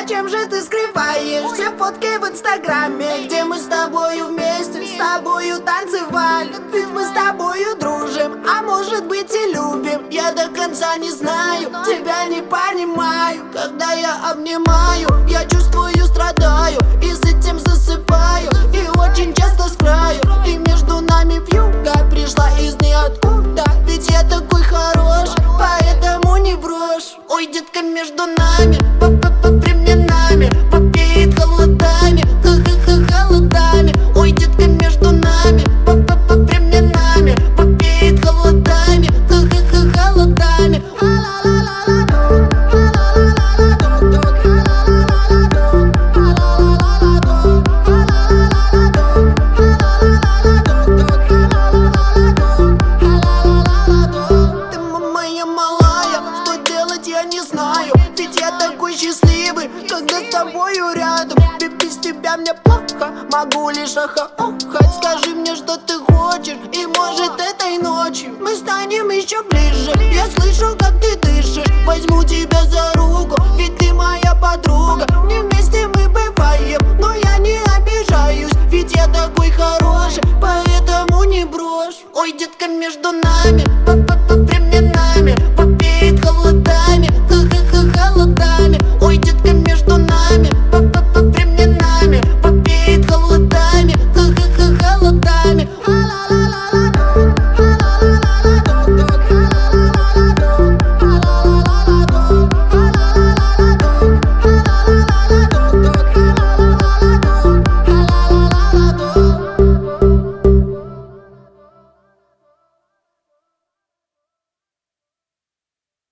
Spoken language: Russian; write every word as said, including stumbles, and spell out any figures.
Зачем же ты скрываешь все фотки в инстаграме, где мы с тобою вместе, с тобою танцевали? Ведь мы с тобою дружим, а может быть и любим. Я до конца не знаю, тебя не понимаю. Когда я обнимаю, я чувствую, страдаю, и с этим засыпаю, и очень часто с краю. И между нами вьюга пришла из ниоткуда. Ведь я такой хорош, поэтому не брошь. Ой, детка, между нами по временами попеет холодами, ха-ха-ха, холодами. Ой, детка, между нами по временами попеет холодами, ха-ха-ха, холодами. Я не знаю, ведь я такой счастливый, когда с тобою рядом. Ведь без тебя мне плохо, могу лишь ахаохать. Скажи мне, что ты хочешь, и может этой ночью мы станем еще ближе. Я слышу, как ты дышишь, возьму тебя за руку, ведь ты моя подруга. Не вместе мы бываем, но я не обижаюсь, ведь я такой хороший, поэтому не брошь. Ой, детка, между нами